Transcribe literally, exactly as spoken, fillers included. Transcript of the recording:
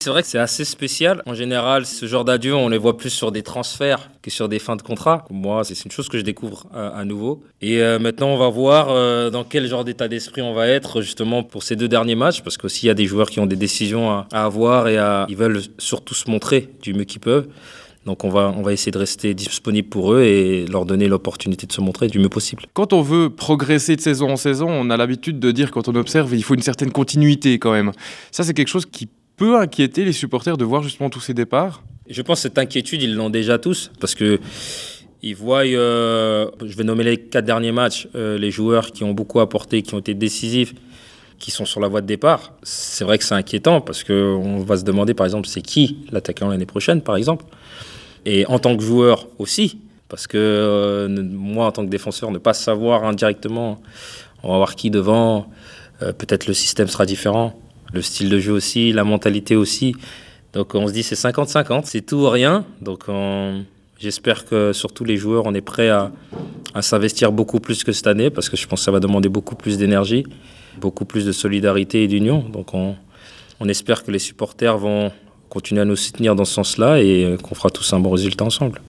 C'est vrai que c'est assez spécial. En général, ce genre d'adieu, on les voit plus sur des transferts que sur des fins de contrat. Moi, c'est une chose que je découvre à, à nouveau. Et euh, maintenant, on va voir euh, dans quel genre d'état d'esprit on va être justement pour ces deux derniers matchs. Parce qu'aussi, il y a des joueurs qui ont des décisions à, à avoir et à, ils veulent surtout se montrer du mieux qu'ils peuvent. Donc on va, on va essayer de rester disponible pour eux et leur donner l'opportunité de se montrer du mieux possible. Quand on veut progresser de saison en saison, on a l'habitude de dire, quand on observe, il faut une certaine continuité quand même. Ça, c'est quelque chose qui peut inquiéter les supporters de voir justement tous ces départs. Je pense que cette inquiétude, ils l'ont déjà tous, parce que ils voient, euh, je vais nommer les quatre derniers matchs, euh, les joueurs qui ont beaucoup apporté, qui ont été décisifs, qui sont sur la voie de départ. C'est vrai que c'est inquiétant, parce qu'on va se demander, par exemple, c'est qui l'attaquant l'année prochaine, par exemple. Et en tant que joueur aussi, parce que euh, moi, en tant que défenseur, ne pas savoir indirectement, on va voir qui devant, euh, peut-être le système sera différent. Le style de jeu aussi, la mentalité aussi. Donc on se dit c'est cinquante cinquante, c'est tout ou rien. Donc on... j'espère que surtout les joueurs, on est prêts à, à s'investir beaucoup plus que cette année parce que je pense que ça va demander beaucoup plus d'énergie, beaucoup plus de solidarité et d'union. Donc on, on espère que les supporters vont continuer à nous soutenir dans ce sens-là et qu'on fera tous un bon résultat ensemble.